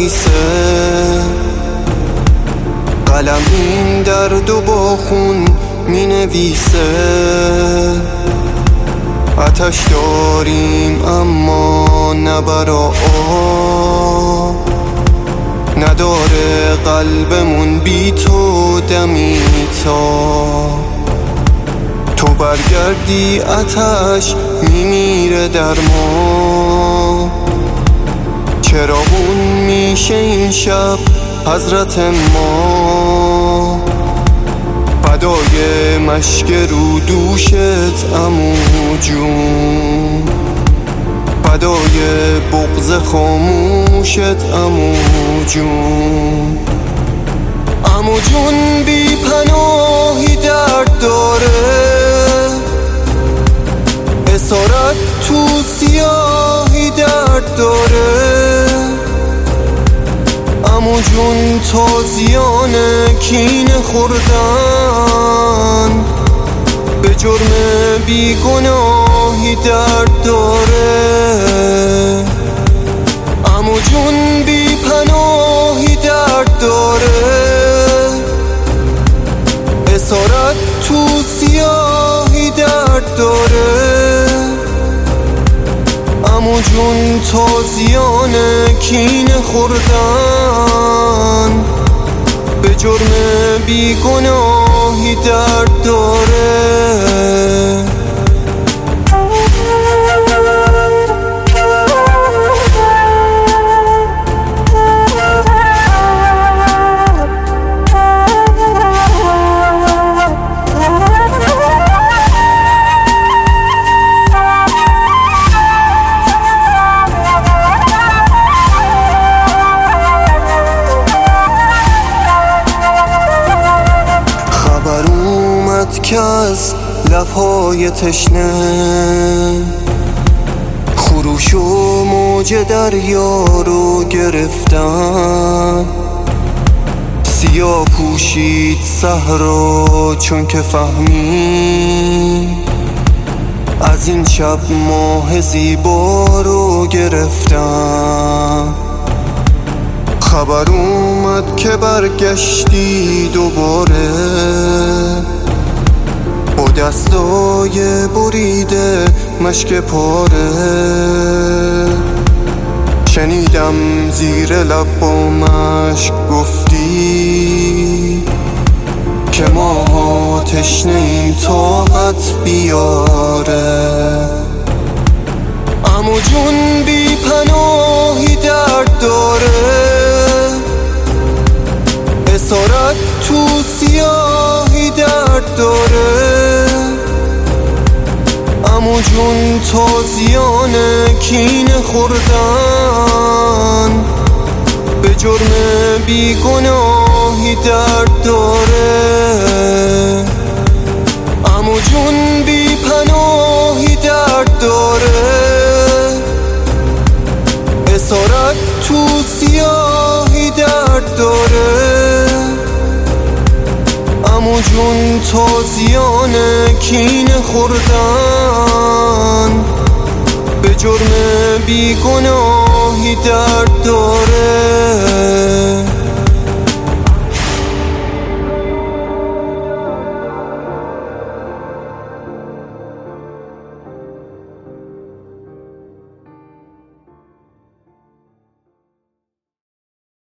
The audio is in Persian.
ننویسه، قلم این درد و با خون می نویسه. آتش داریم اما نه برا آب، نداره قلبمون بی تو دمی تا تو برگردی. آتش میمیره در ما، چراغون میشه این شب حضرت ما. فدای مشک رو دوشت عمو جون، فدای بغض خاموشت عمو جون. عمو جون بی پناهی درد داره، اسارت تو سیاهی درد داره. عمو جون تازیان کینه خوردن، به جرم بیگناهی درد داره. عمو جون بی پناهی درد داره، اسارت تو سیاهی درد داره. عمو جون تازیان کینه خوردن، به جرم بیگناهی درد داره. که از لبهای تشنه خروش و موج دریا رو گرفتن. سیاه پوشید صحرا چون که فهمی، از این شب ماه زیبا رو گرفتن. خبر اومد که برگشتی دوباره، با دستای بریده مشک پاره. شنیدم زیر لب با مشک گفتی که ما تشنه این طاقت بیاره. عمو جون بی پناهی درد داره، اسارت تو سیاهی درد داره. عمو جون تازیان کینه خوردن، به جرم بیگناهی درد داره. عمو جون بی پناهی درد داره، اسارت تو سیاهی درد داره. عمو جون تازیان کینه خوردن، به جرم بیگناهی درد داره.